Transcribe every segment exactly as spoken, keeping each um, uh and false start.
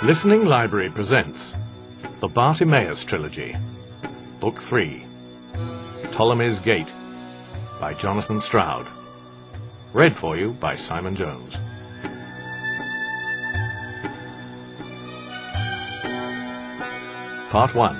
Listening Library presents The Bartimaeus Trilogy, Book three, Ptolemy's Gate, by Jonathan Stroud. Read for you by Simon Jones. Part one.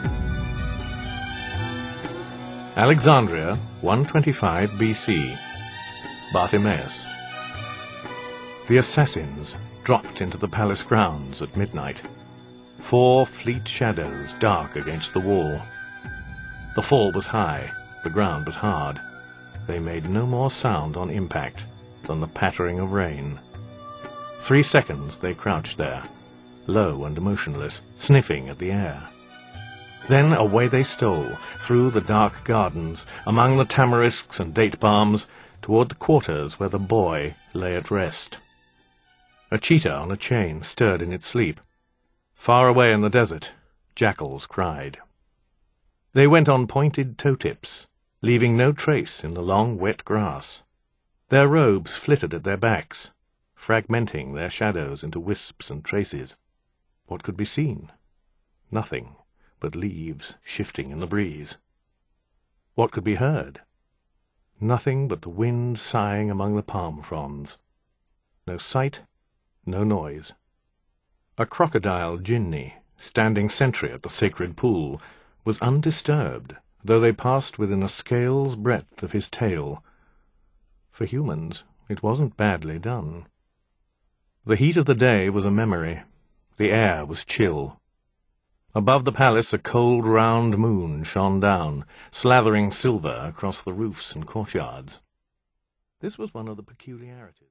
Alexandria, one twenty-five B C. Bartimaeus. The assassins dropped into the palace grounds at midnight. Four fleet shadows dark against the wall. The fall was high, the ground was hard. They made no more sound on impact than the pattering of rain. Three seconds they crouched there, low and motionless, sniffing at the air. Then away they stole, through the dark gardens, among the tamarisks and date palms, toward the quarters where the boy lay at rest. A cheetah on a chain stirred in its sleep. Far away in the desert, jackals cried. They went on pointed toe-tips, leaving no trace in the long wet grass. Their robes flitted at their backs, fragmenting their shadows into wisps and traces. What could be seen? Nothing but leaves shifting in the breeze. What could be heard? Nothing but the wind sighing among the palm fronds. No sight, no noise. A crocodile jinni, standing sentry at the sacred pool, was undisturbed, though they passed within a scale's breadth of his tail. For humans, it wasn't badly done. The heat of the day was a memory. The air was chill. Above the palace a cold round moon shone down, slathering silver across the roofs and courtyards. This was one of the peculiarities.